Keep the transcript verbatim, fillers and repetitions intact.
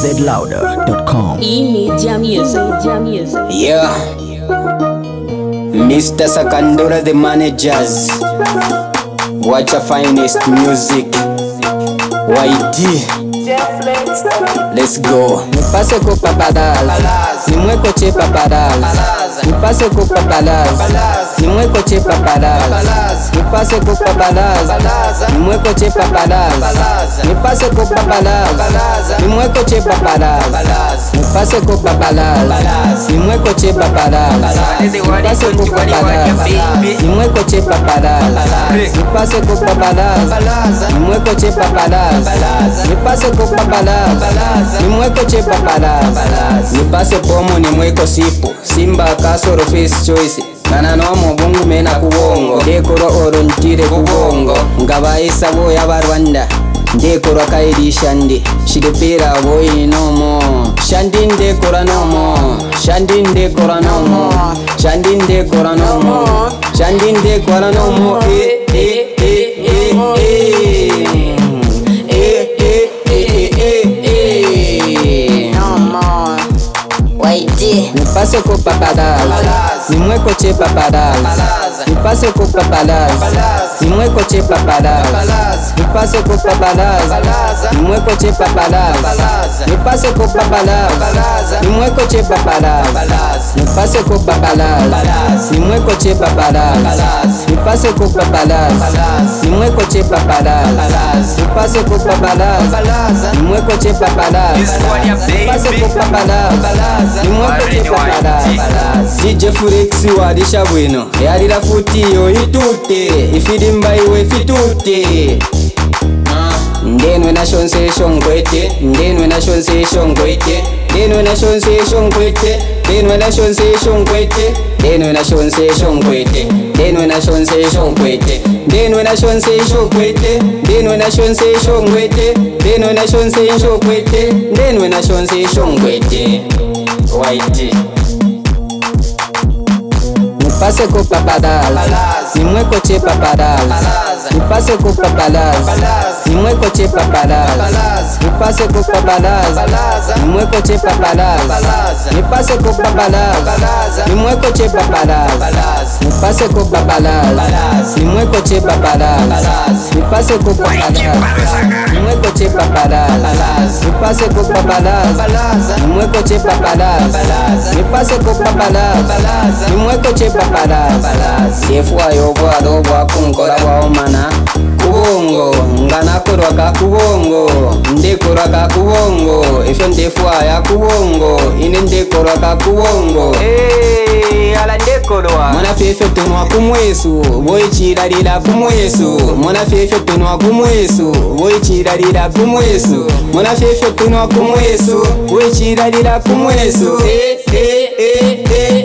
z louder dot com. E-Media Music. Media Music. Yeah, Mister Sakandora the managers. Watch your finest music. Y D. Let's go. Me pase ko papadas, ni mwe koche papadas. Me pase ko papadas, ni mwe koche papadas. Me pase ko papadas, ni mwe koche papadas. Me pase ko papadas, ni mwe koche papadas. Me pase ko papadas, ni mwe koche papadas. Me pase ko papadas, ni mwe koche papadas. Me pase ko papadas, ni mwe koche papadas. Me pase ko papadas, ni mwe koche papadas. Ni pase pomo ni mweko sipo. Simba kasoro face choice. Nana no mubungu mena kubongo. Ndekoro oro ntire kubongo. Ngaba isabo y'abarwanda. Ndekoro kairi shandi. Shidepera boy no more. Shandi ndekora no more. Shandi ndekora no more. Shandi ndekora no more. Shandi ndekora no more. Eh eh eh eh eh. Eh eh eh eh eh. No more. Y D. Me pase ko papadas, ni mwe koche papadas. Me pase ko papadas, ni mwe koche papadas. Me pase ko papadas, ni mwe koche papadas. Me pase ko papadas, ni mwe koche papadas. Me pase ko papadas, ni mwe koche papadas. Me pase ko papadas, ni mwe koche papadas. Me pase ko papadas, ni mwe koche papadas. Me pase ko papadas, ni mwe koche papadas. D J Furex wadisha bwino. Yarira futi yo itute. Ifidimba iwe fitute. Ndenwe na sensation kwete. Ndenwe na sensation kwete. Ndenwe na sensation kwete. Ndenwe na sensation kwete. Ndenwe na sensation kwete. Ndenwe na sensation kwete. Ndenwe na sensation kwete. Ndenwe na sensation kwete. Ndenwe na sensation kwete. Ndenwe na sensation kwete. Y D. Me pase ko papadas, ni mwe koche papadas. Me pase ko papadas, ni mwe koche papadas. Me pase ko papadas, ni mwe koche papadas. Me pase ko papadas, ni mwe koche papadas. Me pase ko papadas, ni mwe koche papadas. Me pase ko papadas, ni mwe koche papadas. Me pase ko papadas, ni mwe koche papadas. Me pase ko papadas, ni mwe koche papadas. Sefwa yo bwado bwa kunkora bwa omana kubongo ngana korwa ka kubongo ndekorwa ka kubongo ifyo ndefwa ya kubongo ine ndekorwa ka kubongo eh ala ndekorwa mwana fefe tunwa kumwesu boy chirarira kumwesu mwana fefe tunwa kumwesu boy chirarira kumwesu mwana fefe tunwa kumwesu boy chirarira kumwesu eh eh eh eh